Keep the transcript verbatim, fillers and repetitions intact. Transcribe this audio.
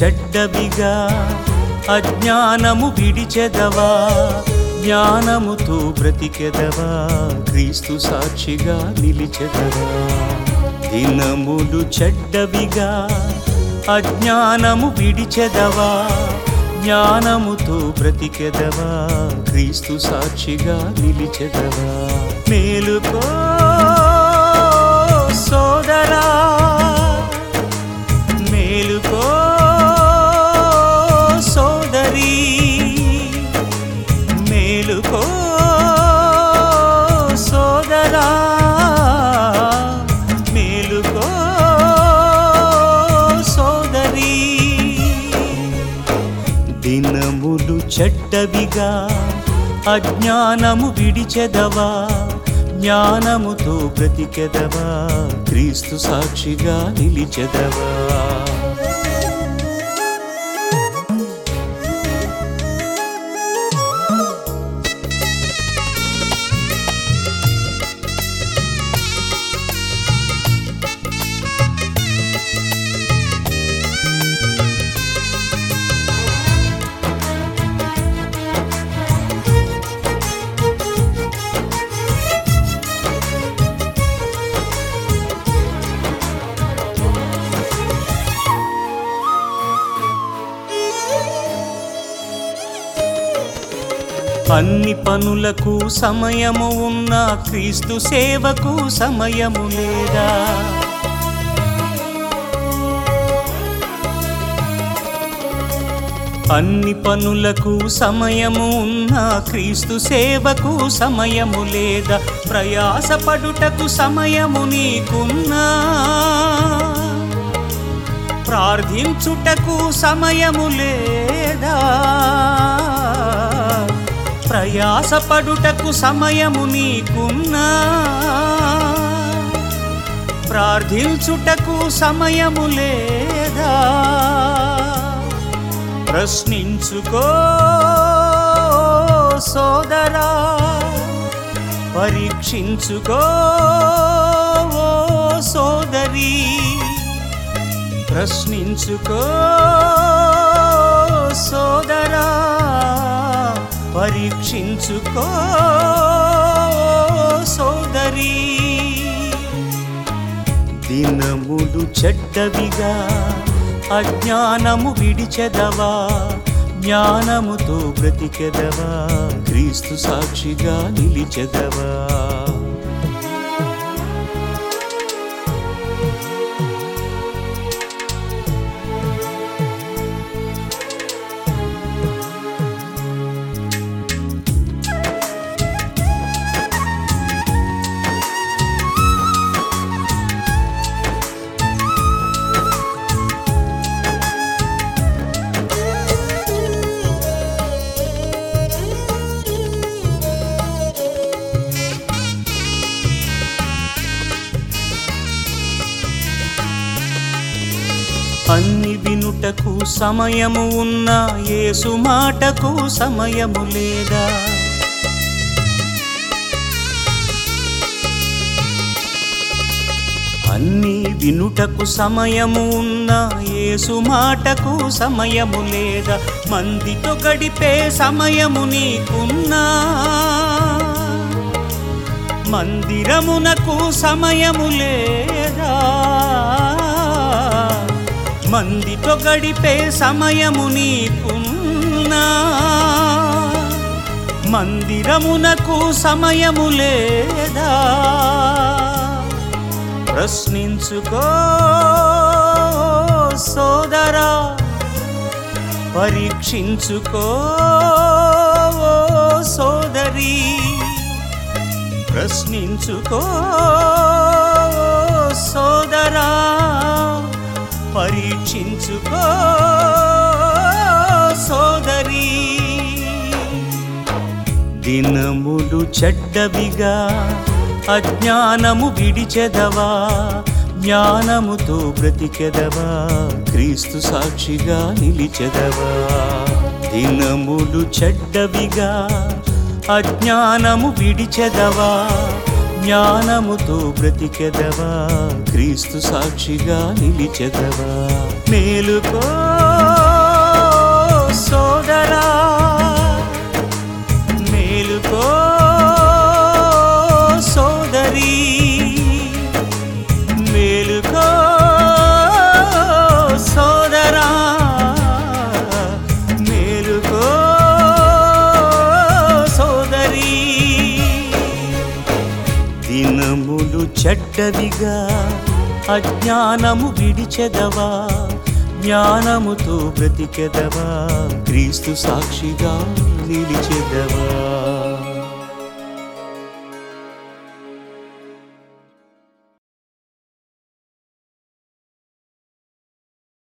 చెడ్డవిగా అజ్ఞానము విడిచెదవా, జ్ఞానముతో బ్రతికెదవా, క్రీస్తు సాక్షిగా నిలిచెదవా. దినములు చెడ్డవిగా అజ్ఞానము విడిచెదవా, జ్ఞానముతో బ్రతికెదవా, క్రీస్తు సాక్షిగా నిలిచెదవా. మేలుకో సోదరా, మేలుకో సోదరీ, మేలుకో సోదరా, మేలుకో సోదరీ. దినములు చెడ్డవిగా అజ్ఞానము విడిచెదవా, జ్ఞానముతో బ్రతికెదవా, క్రీస్తు సాక్షిగా నిలిచెదవా. అన్ని పనులకు సమయము ఉన్న క్రీస్తు సేవకు సమయము లేదా? అన్ని పనులకు సమయము ఉన్న క్రీస్తు సేవకు సమయము లేదా? ప్రయాసపడుటకు సమయము నీకున్నా, ప్రార్థించుటకు సమయము లేదా? ప్రయాసపడుటకు సమయము నీకున్నా, ప్రార్థించుటకు సమయము లేదా? ప్రశ్నించుకో సోదరా, పరీక్షించుకో సోదరీ. ప్రశ్నించుకో సోదరా, పరీక్షించుకో సోదరీ. దినములు చెడ్డవిగా అజ్ఞానము విడిచెదవా, జ్ఞానముతో బ్రతికెదవా, క్రీస్తు సాక్షిగా నిలిచెదవా. అన్ని వినుటకు సమయము ఉన్న యేసు మాటకు సమయము లేదా? అన్ని వినుటకు సమయము ఉన్న యేసు మాటకు సమయము లేదా? మందితో గడిపే సమయము నీకున్నా, మందిరమునకు సమయము లేదా? మందితో గడిపే సమయము నీకున్నా, మందిరమునకు సమయము లేదా? ప్రశ్నించుకో సోదరా, పరీక్షించుకో సోదరీ. ప్రశ్నించుకో సోదరా, పరీక్షించుకో సోదరీ. దినములు చెడ్డవిగా అజ్ఞానము విడిచెదవా, జ్ఞానముతో బ్రతికెదవా, క్రీస్తు సాక్షిగా నిలిచెదవా. దినములు చెడ్డవిగా అజ్ఞానము విడిచెదవా, జ్ఞానముతో బ్రతికెదవా, క్రీస్తు సాక్షిగా నిలిచెదవా. మేలుకో దినములు చెడ్డవిగా అజ్ఞానము విడిచెదవా, జ్ఞానముతో బ్రతికెదవా, క్రీస్తు సాక్షిగా నిలిచెదవా.